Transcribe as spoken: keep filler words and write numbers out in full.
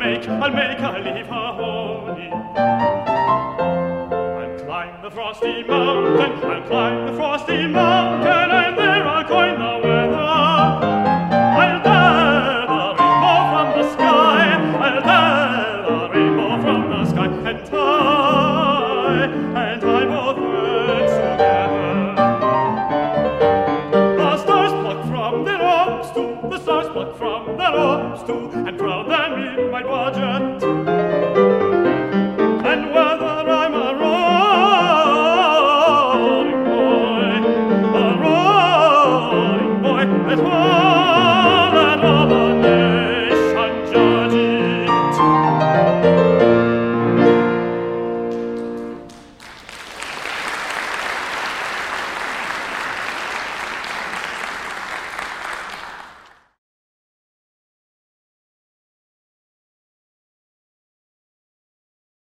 make, I'll make her leave her honey. I'll climb the frosty mountain, I'll climb the frosty mountain, and there I'll coin the weather. I'll dare the rainbow from the sky, I'll dare the rainbow from the sky, and tie, and tie both ends together. The stars pluck from their orbs too, the stars pluck from their orbs too, and drown them in my budget.